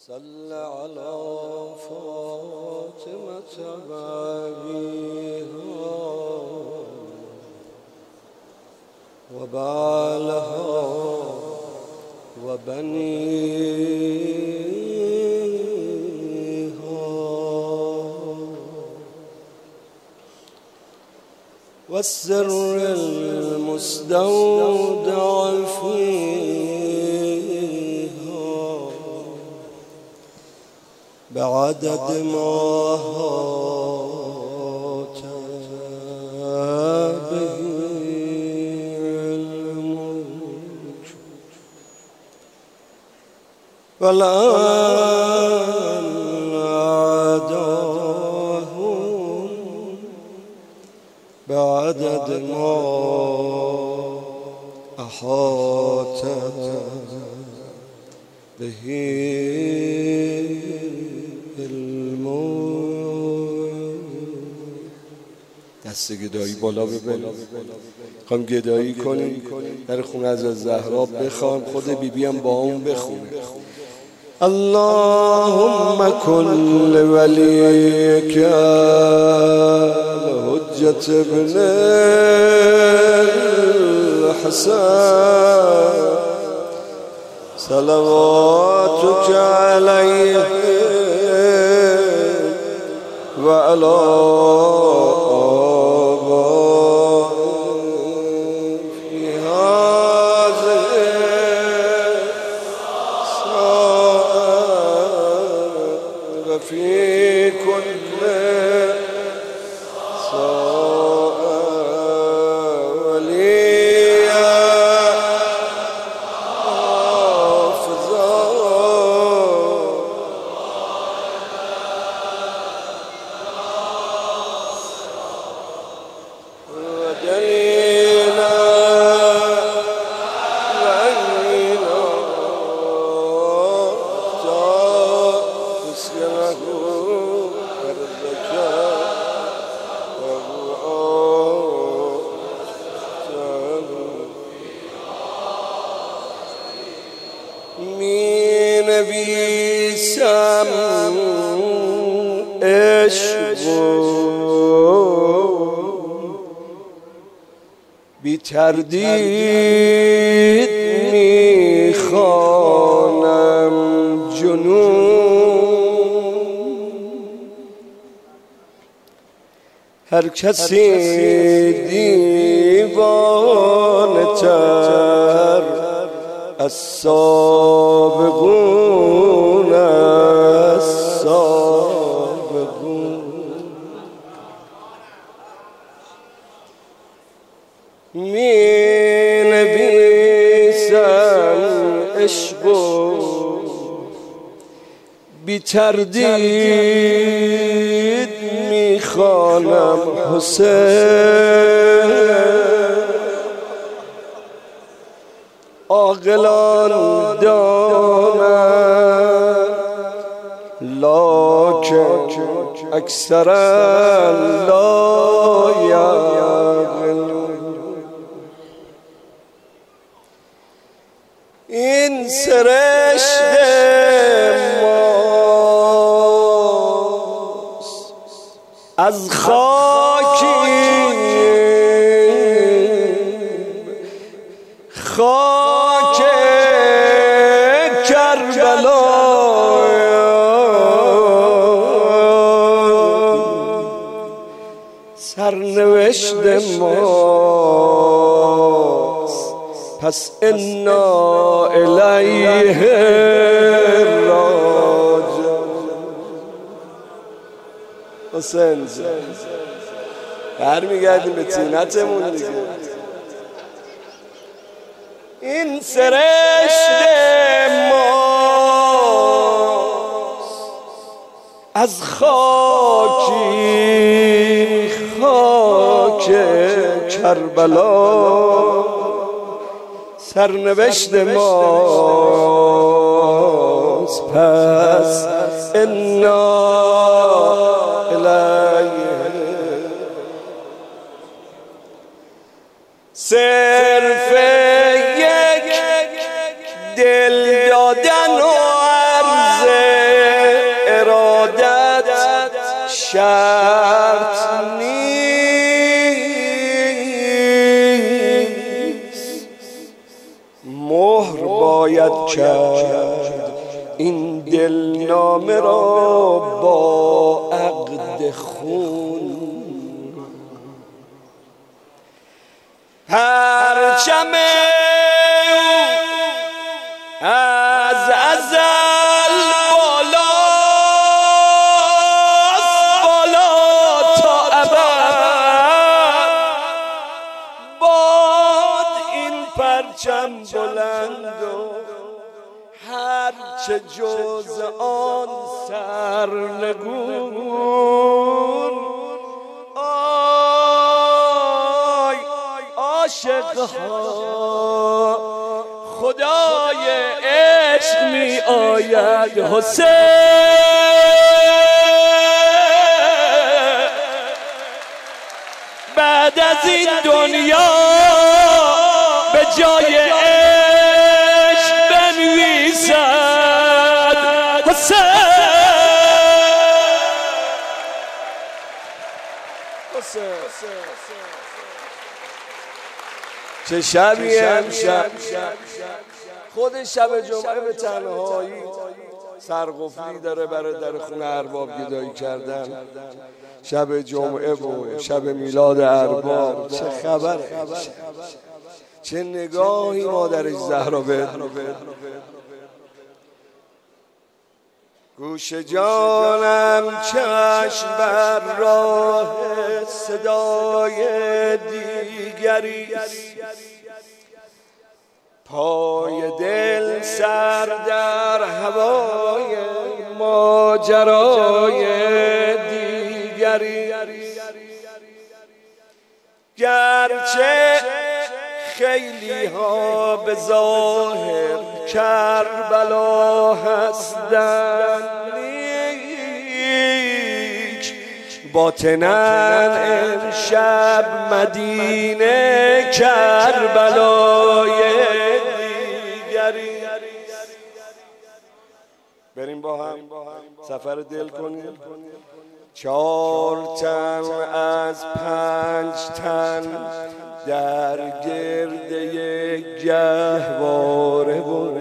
صل على فاطمة وأبيها وبعلها وبنيها والسر المستودع فيها بعدد ما هات به علمك والآن أعداهم بعدد ما أحاط به دست گدایی بالا ببریم، میخوایم گدایی کنیم، در خونه از زهرا بخوام، خود بیبی هم با اون بخونه. اللهم كن لوليك الحجة ابن الحسن صلواتك عليه وعلى في كل ساعة وليا حافظا ودليلا وعينا می نویسم عشق بی تردید می خوانم جنون، هر کسی دیوانه تر از سابقون می نویسم عشق بی تردید می خوانم حسین، عاقلان دانند لکن اکثرا لا یعقلون. این سرشت ماست از خاکی خاک کربلا، سرنوشت ماست پس انا الیه راجعون. حسین برمیگردیم به طینتمون دیگه. این سرشت ماست از خاکی خاک کربلا، سرنوشت ماست پس انا الیه. صرف یک دل دادن و عرض باید کرد این دلنامه را با عقد خون. پرچم از ازل بالا تا ابد، باد این پرچم بلند و هرچه جز آن سرنگون. آی عاشقها خدای عشق می آید حسین، بعد از این دنیا به جای عشق بنویسد حسین. چه شبی امشب، خود شب جمعه به تنهایی سرقفلی داره برای در خونه ارباب گدایی کردن. شب جمعه و شب میلاد ارباب، چه خبره؟ چه نگاهی مادرش زهرا بهت میکنه. گوش جانم چشم بر راه صدای دیگری، پای دل سر در هوای ماجرای دیگری. گرچه خیلی ها به ظاهر کربلا هستند، نیک باطناً امشب مدینه کربلای دیگری. بریم با هم سفر دل کنیم. 4 تن از 5 تن در گرد یک گهواره و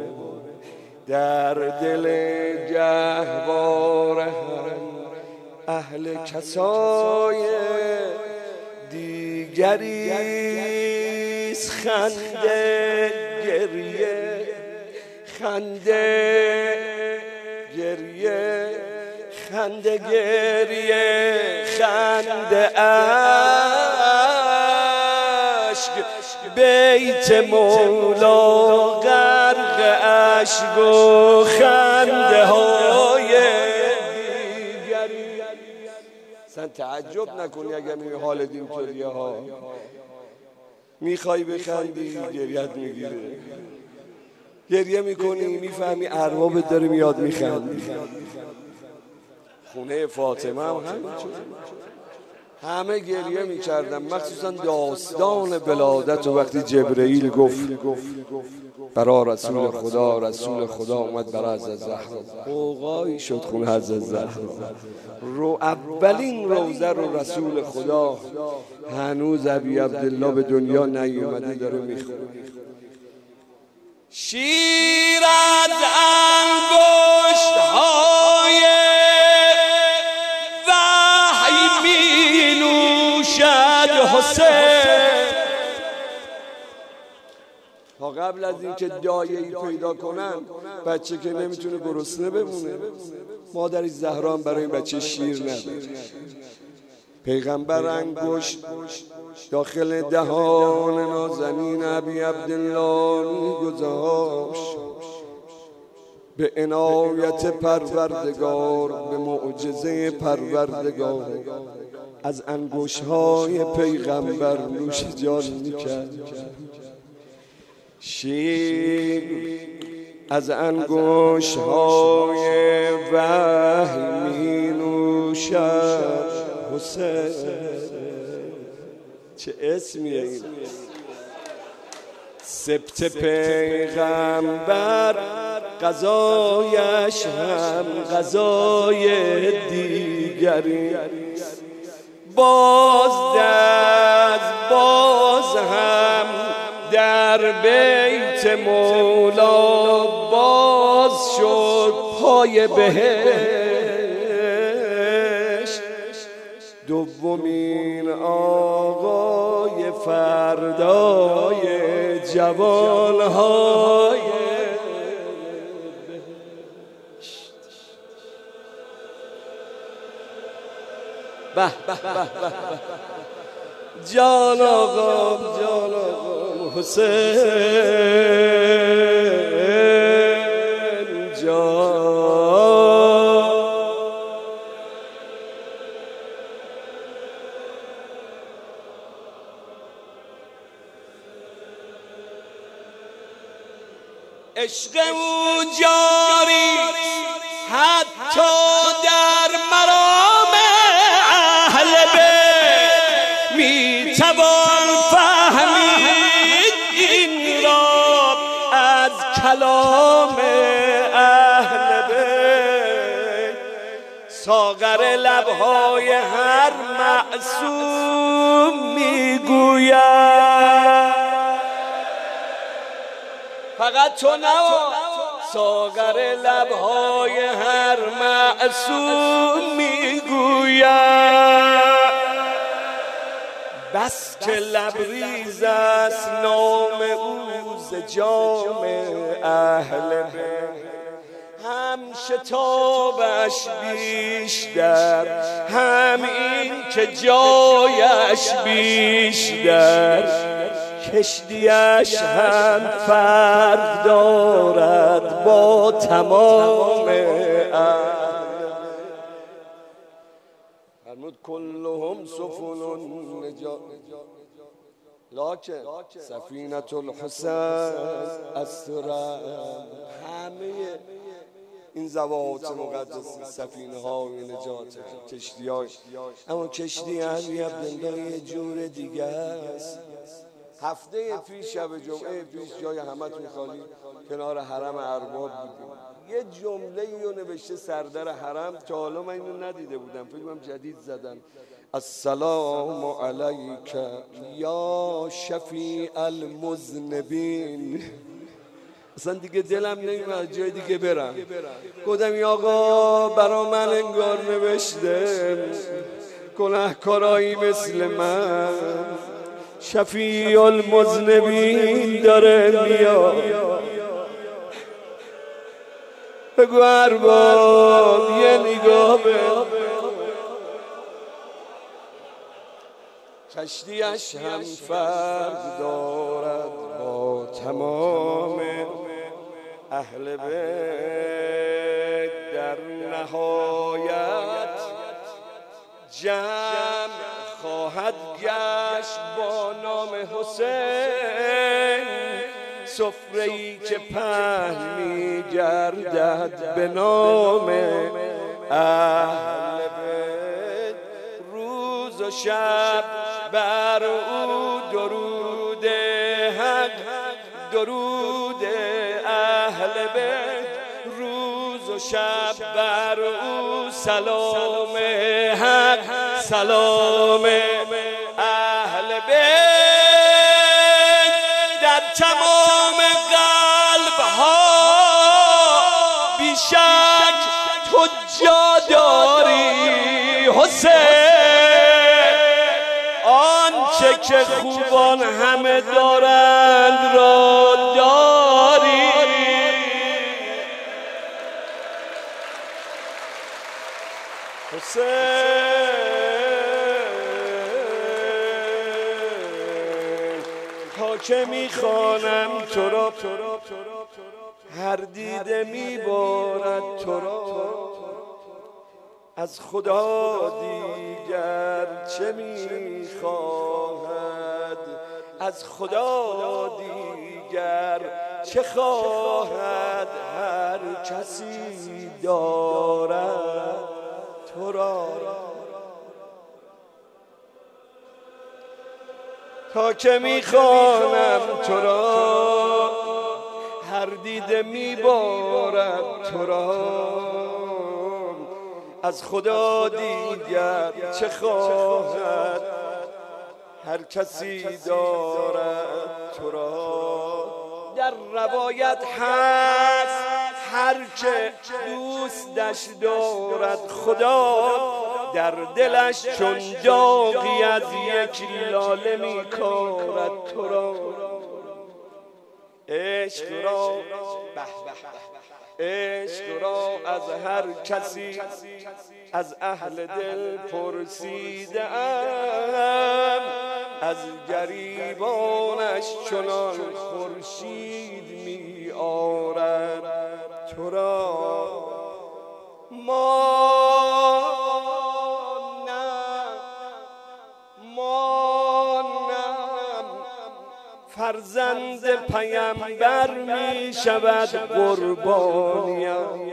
در دل گهواره هم اهل کسای دیگریست. خنده گریه، خنده گریه، خنده گریه، خنده اشک، بیت مولا غرق اشک و خنده های دیگری. اصلا تعجب نکنی اگر می حالت اینطوریه ها، میخوای بخندی گریت میگیره، گریه میکنی میفهمی اربابت داره میاد میخندی. خونه فاطمه هم همه گریه میکردن، مخصوصا داستان ولادت و وقتی جبرئیل گفت برای رسول خدا، رسول خدا اومد برای حضرت زهرا، قوقایی شد خونه حضرت زهرا. اولین روزه رو رسول خدا هنوز ابی عبدالله به دنیا نیومده داره میخونه. شیر از انگشت‌های وحی می نوشد حسین. تا قبل از اینکه دایه‌ای پیدا کنن، بچه که نمیتونه گرسنه بمونه، مادرش زهرا هم برای این بچه شیر نداره. پیغمبر انگشت داخل دهان نازنین ابی عبدالله می‌گذاشت. به عنایت پروردگار، به معجزه پروردگار از انگشت‌های پیغمبر نوش جان می‌کرد. شیر از انگشت‌های وحی می‌نوشد حسین. چه اسمیه این؟ سبت پیغمبر غذایش هم غذای دیگری. باز هم در بیت مولا باز شد پای بهشت، دومین آقای فردای جوانهای بهشت. به به به به جان آقا حسین جان. عشق او جاری حتی در مرام اهل بیت، می توان فهمید این را از کلام اهل بیت. ساغر لبهای هر معصوم میگوید فقط تو نوا. ساغر لبهای هر معصوم میگوید بس که لبریز است نام او ز جام اهل بیت. هم شتابش بیشتر، هم این که جایش بیشتر، کشتیش هم فرق دارد با تمام فرمود کلهم سفن نجات لکن سفینة الحسین اسرع. همه این زوات مقدس سفینه های نجات، کشتی های، اما کشتی علی عبدالله یه جور دیگه است. هفته پیش شب جمعه پیش جای همتون خالی کنار حرم ارباب بودیم، یه جمله رو نوشته سردر حرم، تا حالا من اینو ندیده بودم، فکرم جدید زدن. السلام علیک یا شفیع المذنبین. اصلا دیگه دلم نمیاد جای دیگه برم. گفتم یا آقا برا من انگار نوشته گناهکارایی مثل من، شفیع المذنبین داره میاد. بگو ارباب یه نگاه به کشتیش هم فرق دارد با تمام اهل بیت. در نهایت جمع خواهد گشت با نام حسین، سفره‌ای که پهن می‌گردد به نام اهل بیت. روز و شب بر او درود حق، درود اهل بیت. روز و شب بر او سلام حق، سلام اهل بیت. در تمام قلب ها بیشک تو جا داری حسین، آنچه که خوبان همه دارند را داری. حسین تا که میخوانم تو را، هر دیده میبارد تو را. از خدا دیگر چه میخواهد، از خدا دیگر چه خواهد. هر کسی دارد تو را. تا که میخوانم تو را، هر دیده میبارد تو را. از خدا دیگر چه خواهد، هر کسی دارد تو را. در روایت هست هر که دوستش دارد خدا در دلش چون داغی از یک لاله می کارد تو را. عشق را عشق را از هر کسی از اهل دل پرسیدم از گریبانش چنان خورشید می آرد تو را. فرزند پیامبر می شود قربانیم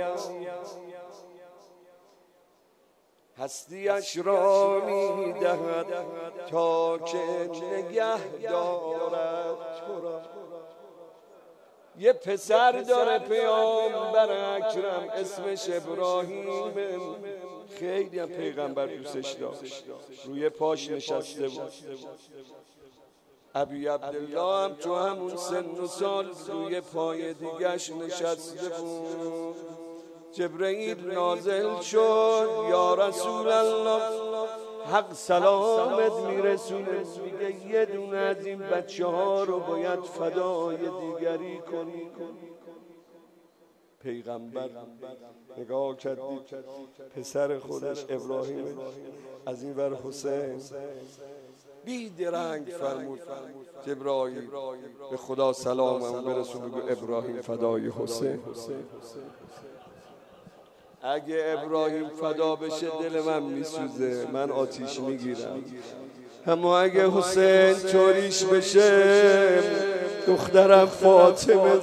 هستیش را می دهد تا که نگه دارد تو را. یه پسر داره پیامبر اکرم اسمش ابراهیم، خیلی هم پیغمبر دوستش داشت، روی پاش نشسته بود. ابی عبدالله هم تو همون سن و سال روی پای دیگش نشسته بود. جبرئیل نازل شد یا رسول الله حق سلامت میرسونه، میگه یه دونه از این بچه ها رو باید فدای دیگری کنی. پیغمبر نگاه کردی پسر خودش ابراهیم، از این ور حسین، بیدرنگ فرمود جبرائیل به خدا سلامم برسون بگو ابراهیم فدای حسین. اگه ابراهیم فدا بشه دل من میسوزه، من آتیش میگیرم، اما اگه حسین چوریش بشه دخترم فاطمه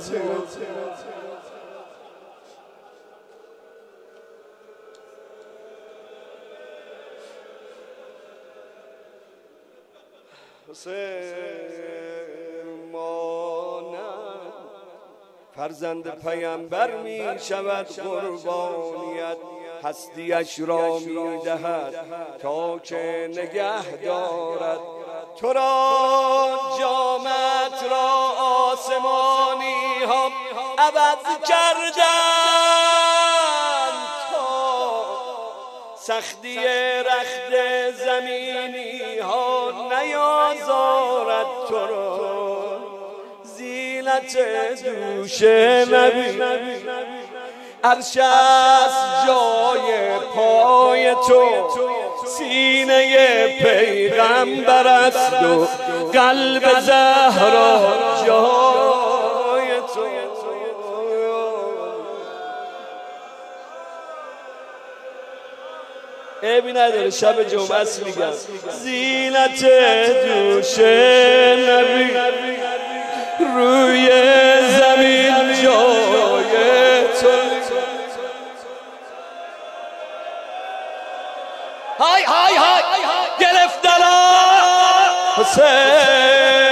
فرزند پیامبر می شود قربانیت هستیش را می دهد تا که نگه دارد تو را. جامت را آسمانی ها عوض کردن تا سختی رخت زمینی ها نیازارد تو را. زینت دوش نبی عرش است جای پای تو، سینه پیغمبر است و قلب زهرا جای تو. عیبی نداره شب جمعه است میگم زینت دوش نبی روی زمین جای تو. های های های گرفتن حسین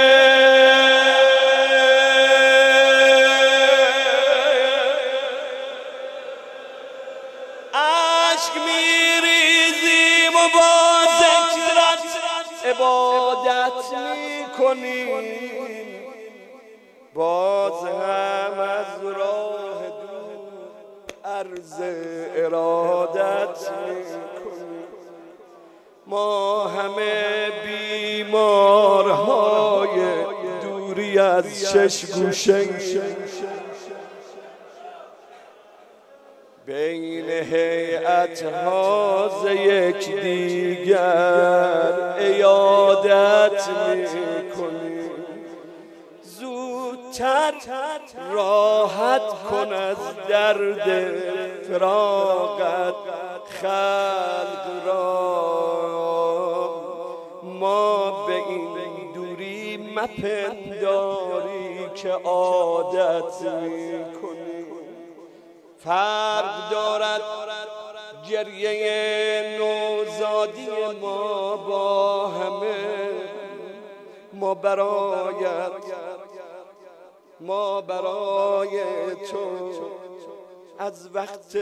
عشق میریزیم و با ذکرت عبادت میکنیم، باز هم از راه دور عرض ارادت میکنیم. ما همه بیمارهای دوری از شش گوشه بین هیئت‌ها ز یک دیگر عیادت میکنیم. زودتر راحت کن از درد فراقت خلق را، ما به این دوری مپنداری که عادت میکنیم. فرق دارد گریه نوزادی ما با همه، ما برای تو از وقت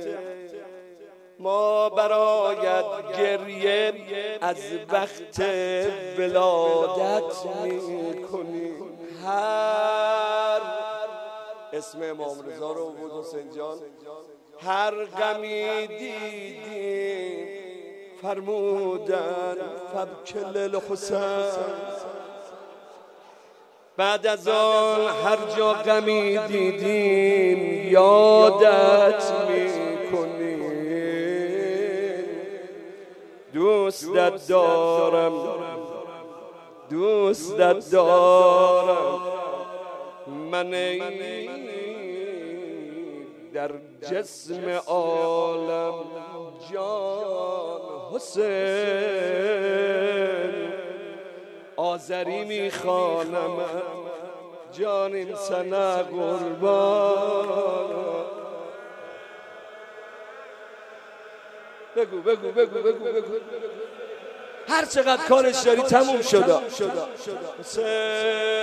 ما برایت گریه از وقت ولادت میکنیم. هر اسم امام رضا رو بود حسین جان. هر غمی دیدیم فرمودن فبکل الحسین، بعد از آن هر جا غمی دیدیم یادت میکنیم. دوستت دارم دوستت دارم من در جسم عالم جان حسین. آذری میخوانم جانم سنه قربان. بگو بگو بگو بگو بگو هر چقدر کارش داری تموم شده. حسین